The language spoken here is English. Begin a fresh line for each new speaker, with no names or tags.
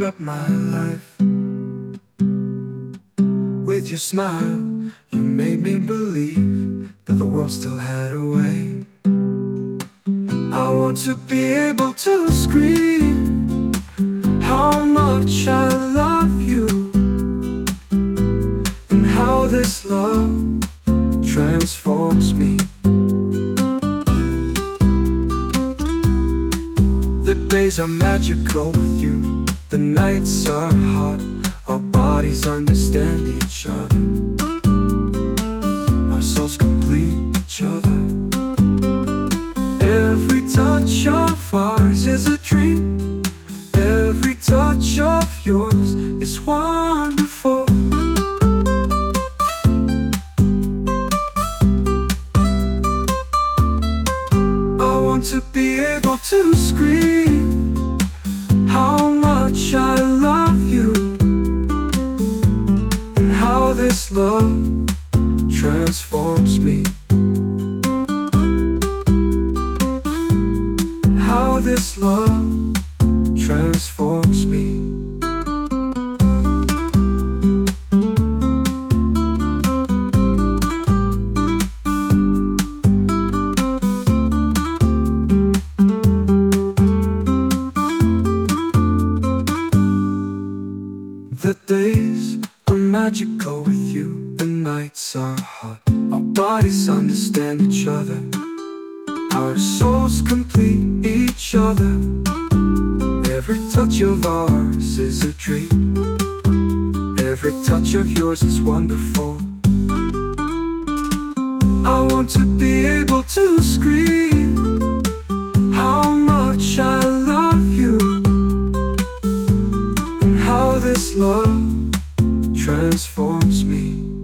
up my life. With your smile, you made me believe that the world still had a way. I want to be able to scream how much I love you, and how this love transforms me. The days are magical with you, the nights are hot, our bodies understand each other, our souls complete each other. Every touch of ours is a dream, every touch of yours is wonderful. I want to be able to scream how much I love you, and how this love transforms me. How this love transforms me. The days are magical with you, the nights are hot, our bodies understand each other, our souls complete each other. Every touch of ours is a dream, every touch of yours is wonderful. I want to be able to scream how much I love you, and how this love transforms me.